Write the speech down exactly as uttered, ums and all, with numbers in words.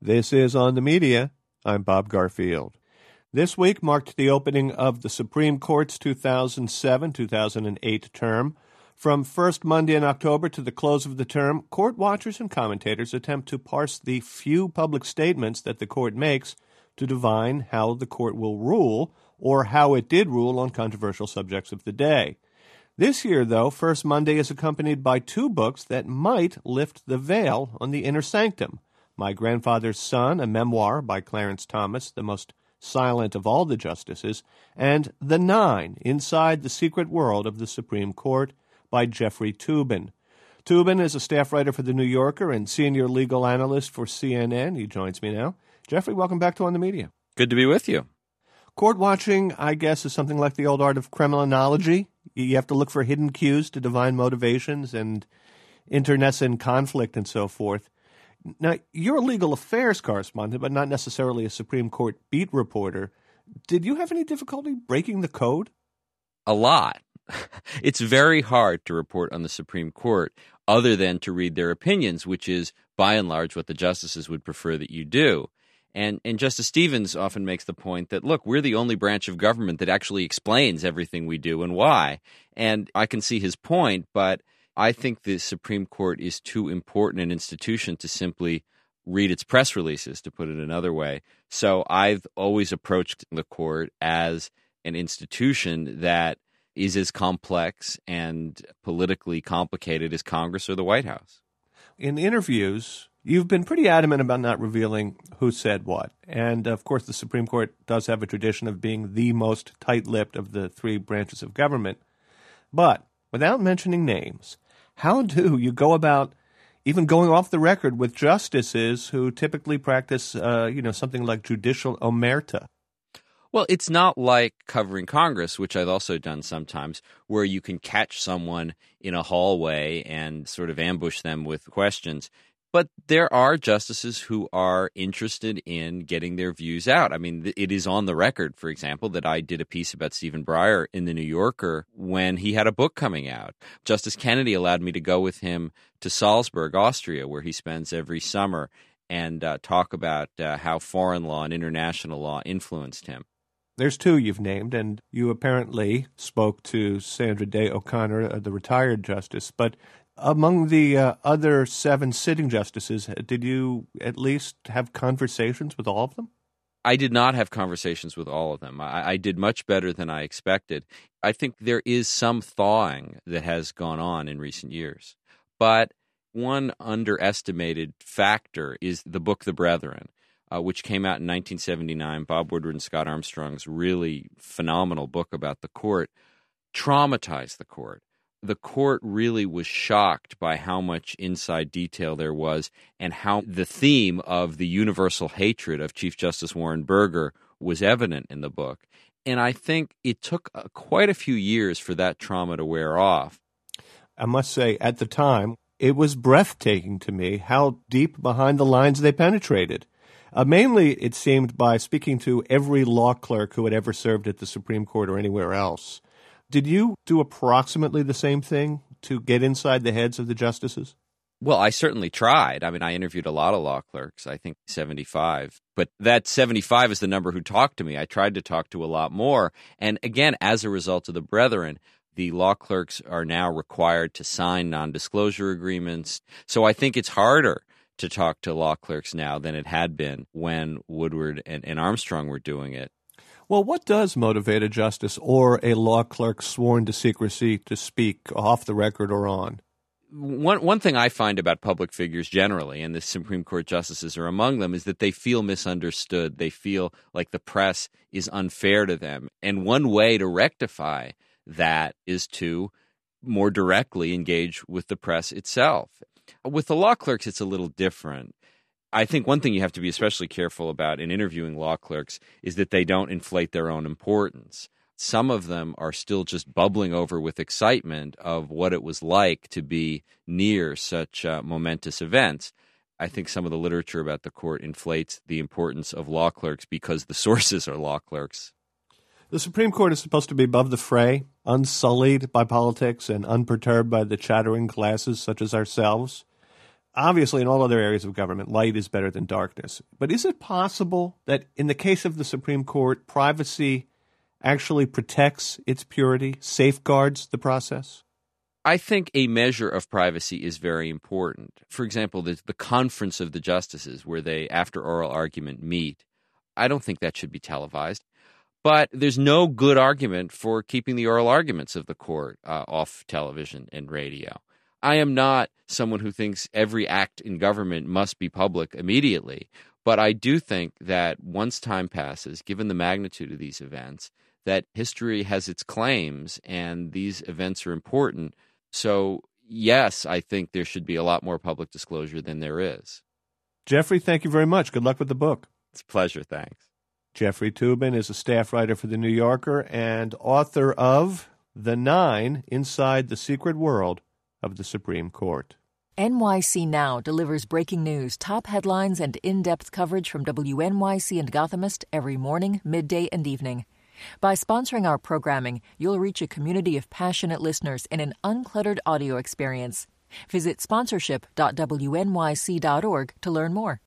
This is On the Media. I'm Bob Garfield. This week marked the opening of the Supreme Court's two thousand seven two thousand eight term. From first Monday in October to the close of the term, court watchers and commentators attempt to parse the few public statements that the court makes to divine how the court will rule or how it did rule on controversial subjects of the day. This year, though, First Monday is accompanied by two books that might lift the veil on the inner sanctum. My Grandfather's Son, a memoir by Clarence Thomas, the most silent of all the justices, and The Nine, Inside the Secret World of the Supreme Court, by Jeffrey Toobin. Toobin is a staff writer for The New Yorker and senior legal analyst for C N N. He joins me now. Jeffrey, welcome back to On the Media. Good to be with you. Court watching, I guess, is something like the old art of criminology. You have to look for hidden cues to divine motivations and internecine conflict and so forth. Now, you're a legal affairs correspondent, but not necessarily a Supreme Court beat reporter. Did you have any difficulty breaking the code? A lot. It's very hard to report on the Supreme Court other than to read their opinions, which is, by and large, what the justices would prefer that you do. And, and Justice Stevens often makes the point that, look, we're the only branch of government that actually explains everything we do and why. And I can see his point, but I think the Supreme Court is too important an institution to simply read its press releases, to put it another way. So I've always approached the court as an institution that is as complex and politically complicated as Congress or the White House. In interviews, you've been pretty adamant about not revealing who said what. And, of course, the Supreme Court does have a tradition of being the most tight-lipped of the three branches of government. But without mentioning names, how do you go about even going off the record with justices who typically practice, uh, you know, something like judicial omerta? Well, it's not like covering Congress, which I've also done sometimes, where you can catch someone in a hallway and sort of ambush them with questions. But there are justices who are interested in getting their views out. I mean, it is on the record, for example, that I did a piece about Stephen Breyer in The New Yorker when he had a book coming out. Justice Kennedy allowed me to go with him to Salzburg, Austria, where he spends every summer, and uh, talk about uh, how foreign law and international law influenced him. There's two you've named, and you apparently spoke to Sandra Day O'Connor, uh, the retired justice. But among the uh, other seven sitting justices, did you at least have conversations with all of them? I did not have conversations with all of them. I, I did much better than I expected. I think there is some thawing that has gone on in recent years. But one underestimated factor is the book The Brethren, Uh, which came out in nineteen seventy-nine, Bob Woodward and Scott Armstrong's really phenomenal book about the court, traumatized the court. The court really was shocked by how much inside detail there was and how the theme of the universal hatred of Chief Justice Warren Burger was evident in the book. And I think it took uh, quite a few years for that trauma to wear off. I must say, at the time, it was breathtaking to me how deep behind the lines they penetrated. Uh, mainly, it seemed, by speaking to every law clerk who had ever served at the Supreme Court or anywhere else. Did you do approximately the same thing to get inside the heads of the justices? Well, I certainly tried. I mean, I interviewed a lot of law clerks, I think seventy-five. But that seventy-five is the number who talked to me. I tried to talk to a lot more. And again, as a result of the Brethren, the law clerks are now required to sign non-disclosure agreements. So I think it's harder to talk to law clerks now than it had been when Woodward and, and Armstrong were doing it. Well, what does motivate a justice or a law clerk sworn to secrecy to speak off the record or on? One one thing I find about public figures generally, and the Supreme Court justices are among them, is that they feel misunderstood. They feel like the press is unfair to them. And one way to rectify that is to more directly engage with the press itself. With the law clerks, it's a little different. I think one thing you have to be especially careful about in interviewing law clerks is that they don't inflate their own importance. Some of them are still just bubbling over with excitement of what it was like to be near such uh, momentous events. I think some of the literature about the court inflates the importance of law clerks because the sources are law clerks. The Supreme Court is supposed to be above the fray, unsullied by politics and unperturbed by the chattering classes such as ourselves. obviously, in all other areas of government, light is better than darkness. But is it possible that in the case of the Supreme Court, privacy actually protects its purity, safeguards the process? I think a measure of privacy is very important. For example, the, the conference of the justices where they, after oral argument, meet. I don't think that should be televised. But there's no good argument for keeping the oral arguments of the court uh, off television and radio. I am not someone who thinks every act in government must be public immediately. But I do think that once time passes, given the magnitude of these events, that history has its claims and these events are important. So, yes, I think there should be a lot more public disclosure than there is. Jeffrey, thank you very much. Good luck with the book. It's a pleasure. Thanks. Jeffrey Toobin is a staff writer for The New Yorker and author of The Nine, Inside the Secret World of the Supreme Court. N Y C Now delivers breaking news, top headlines, and in-depth coverage from W N Y C and Gothamist every morning, midday, and evening. By sponsoring our programming, you'll reach a community of passionate listeners in an uncluttered audio experience. Visit sponsorship dot W N Y C dot org to learn more.